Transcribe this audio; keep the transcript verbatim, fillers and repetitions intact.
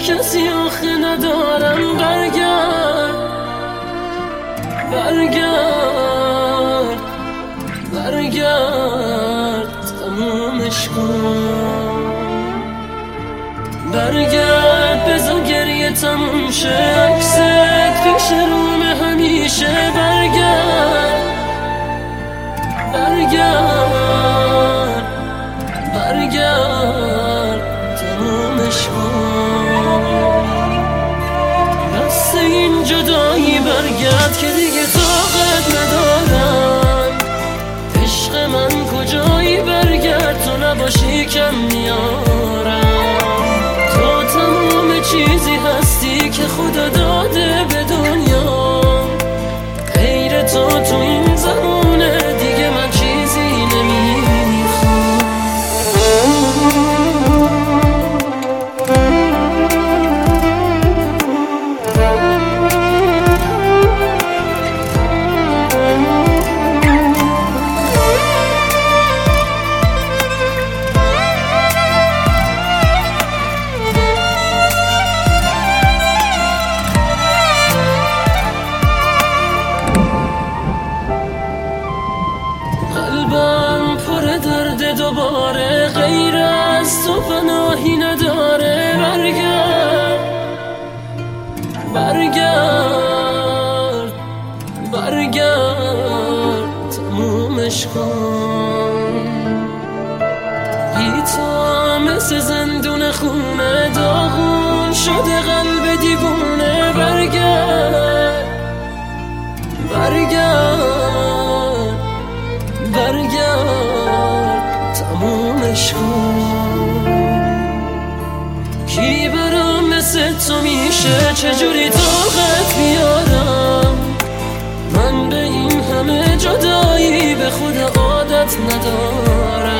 کسی آخه ندارم. برگرد برگرد برگرد تمومش کن. برگرد بذار گریه تموم شه، عکست پیش روم همیشه. برگرد برگرد برگرد تمومش کن. بس این جدایی برگرد که دیگه طاقت ندارم. عشق من کجایی؟ برگرد تو نباشی کم میارم. تو تمام چیزی هستی که خدا داده به دنیا. غیر تو تو این زمونه دیگه من چیزی نمیخوام. قلبم پر درد دوباره، غیر از تو پناهی نداره. برگرد برگرد برگرد تمومش کن. بی تو مثل زندون خونه، داغون شده قلب دیوونه. برگرد برگرد برگرد تمومش کن. کی برام مثل تو میشه؟ چجوری طاقت بیارم من به این همه جدایی؟ به خود عادت ندارم.